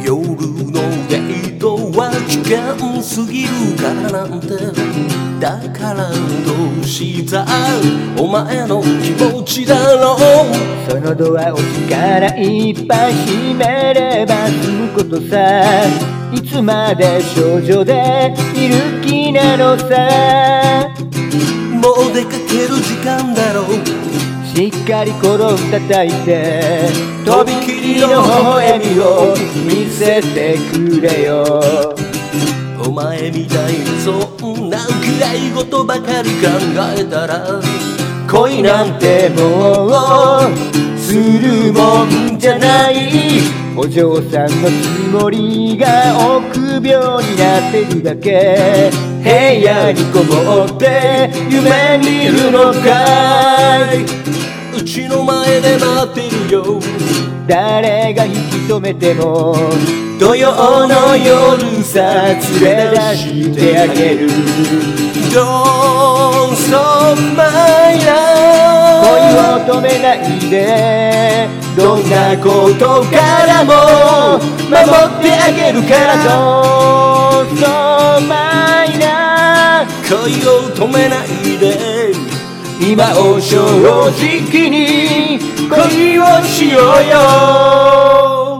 夜のデートは時間過ぎるからなんて、だからどうしたお前の気持ちだろう。 そのドアを力いっぱい閉めれば済むことさ。いつまで少女でいる気なのさ。 もう出かける時間だろう。 しっかりコロン叩いてとびきりの微笑みを見せてくれよ。 お前みたいにそんな暗いことばかり考えたら、 恋なんてもうするもんじゃない。お嬢さんのつもりが臆病になってるだけ。部屋にこもって夢見るのかい。 うちの前で待ってるよ。 誰が引き止めても土曜の夜さ連れ出してあげる。 Don't stop my love。 恋を止めないで、どんなことからも守ってあげるから。 Don't stop my love。 恋を止めないで、 今を正直に恋をしようよ。